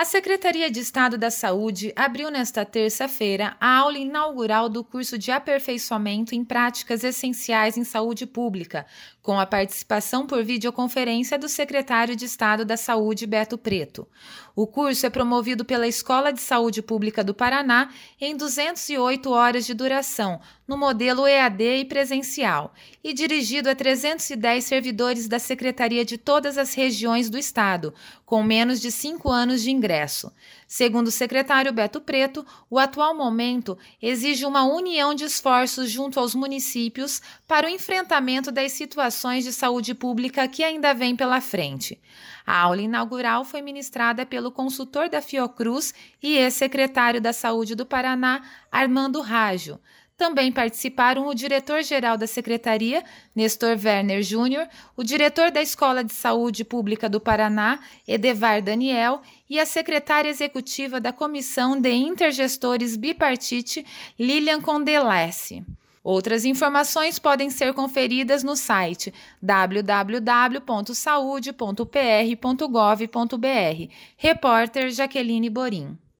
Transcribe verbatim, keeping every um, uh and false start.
A Secretaria de Estado da Saúde abriu nesta terça-feira a aula inaugural do curso de aperfeiçoamento em práticas essenciais em saúde pública, com a participação por videoconferência do secretário de Estado da Saúde, Beto Preto. O curso é promovido pela Escola de Saúde Pública do Paraná em duzentas e oito horas de duração, no modelo E A D e presencial, e dirigido a trezentos e dez servidores da Secretaria de todas as regiões do Estado, com menos de cinco anos de ingresso. Segundo o secretário Beto Preto, o atual momento exige uma união de esforços junto aos municípios para o enfrentamento das situações de saúde pública que ainda vêm pela frente. A aula inaugural foi ministrada pelo consultor da Fiocruz e ex-secretário da Saúde do Paraná, Armando Rágio. Também participaram o diretor-geral da Secretaria, Nestor Werner Júnior, o diretor da Escola de Saúde Pública do Paraná, Edevar Daniel, e a secretária executiva da Comissão de Intergestores Bipartite, Lilian Condelesse. Outras informações podem ser conferidas no site w w w ponto saude ponto p r ponto gov ponto b r. Repórter Jaqueline Borim.